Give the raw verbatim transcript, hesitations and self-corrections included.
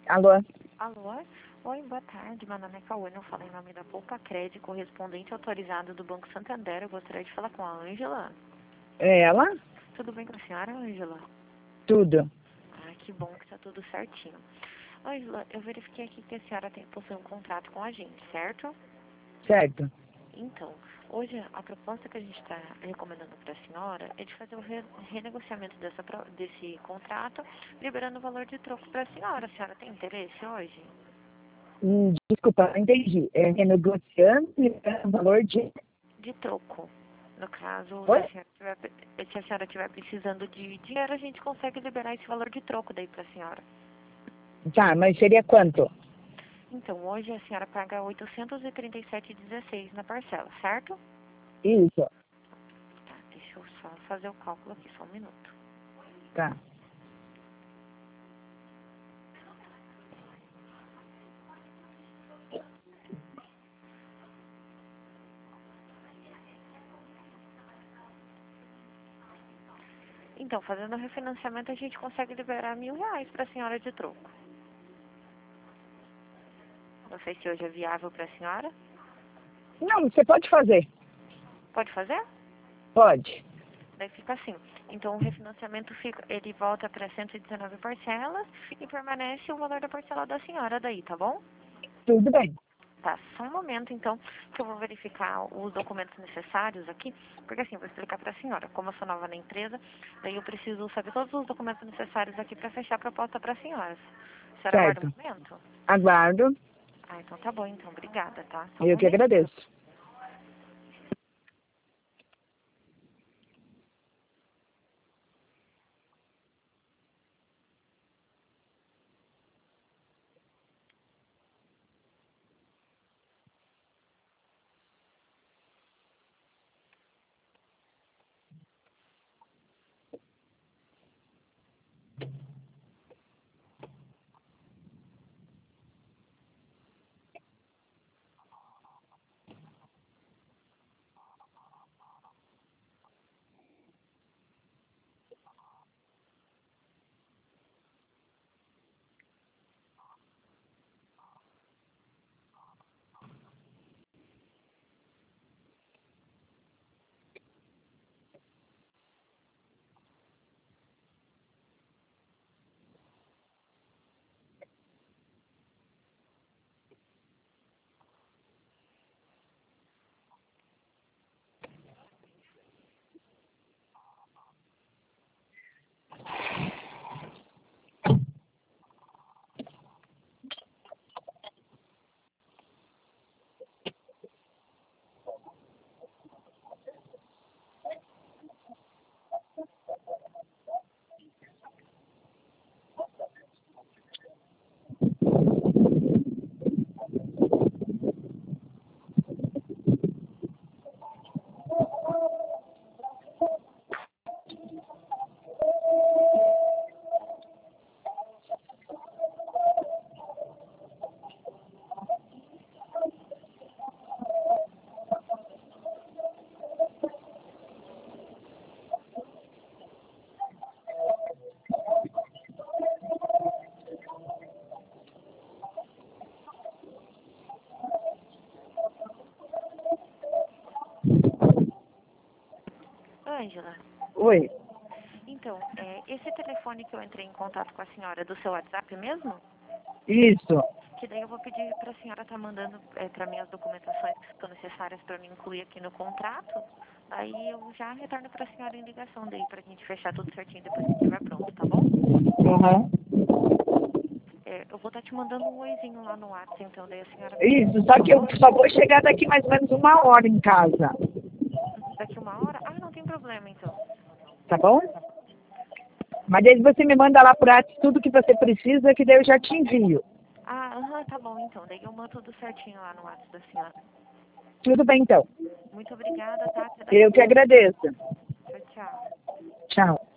Alô? Alô? Oi, boa tarde. Meu nome é Cauã, eu falo em nome da Poupa Crédito, correspondente autorizado do Banco Santander. Eu gostaria de falar com a Ângela. É ela? Tudo bem com a senhora, Ângela? Tudo. Ah, que bom que está tudo certinho. Ângela, eu verifiquei aqui que a senhora tem possui um contrato com a gente, certo? Certo. Então, hoje a proposta que a gente está recomendando para a senhora é de fazer o re renegociamento dessa, desse contrato, liberando o valor de troco para a senhora. A senhora tem interesse hoje? Hum, desculpa, não entendi. É renegociando o valor de... De troco. No caso, se Oi? a, senhora tiver, se a senhora estiver precisando de dinheiro, a gente consegue liberar esse valor de troco daí para a senhora. Tá, mas seria quanto? Então, hoje a senhora paga oitocentos e trinta e sete reais e dezesseis centavos na parcela, certo? Isso. Tá, deixa eu só fazer o cálculo aqui, só um minuto. Tá. Então, fazendo o refinanciamento, a gente consegue liberar mil reais para a senhora de troco. Não sei se hoje é viável para a senhora. Não, você pode fazer. Pode fazer? Pode. Daí fica assim. Então, o refinanciamento fica, ele volta para cento e dezenove parcelas e permanece o valor da parcela da senhora daí, tá bom? Tudo bem. Tá, só um momento então, que eu vou verificar os documentos necessários aqui, porque assim, vou explicar para a senhora, como eu sou nova na empresa, daí eu preciso saber todos os documentos necessários aqui para fechar a proposta para a senhora. A senhora aguarda um Certo. momento? Aguardo. Ah, então tá bom, então, obrigada, tá? Só um Eu que momento. agradeço. Ângela, Oi. então, é, esse telefone que eu entrei em contato com a senhora é do seu WhatsApp mesmo? Isso. Que daí eu vou pedir para a senhora estar mandando é, para mim as documentações que estão necessárias para me incluir aqui no contrato. Aí eu já retorno para a senhora em ligação daí para a gente fechar tudo certinho depois que estiver pronto, tá bom? Uhum. É, eu vou estar te mandando um oizinho lá no WhatsApp, então daí a senhora me manda Isso, por só que eu favor. só vou chegar daqui mais ou menos uma hora em casa. Daqui uma hora? Ah, não tem problema então. Tá bom? Mas aí você me manda lá por WhatsApp tudo que você precisa, que daí eu já te envio. Ah, aham, tá bom então. Daí eu mando tudo certinho lá no WhatsApp da senhora. Tudo bem, então. Muito obrigada, tá? Até daqui a Eu que pouco. agradeço. Tchau, tchau. Tchau.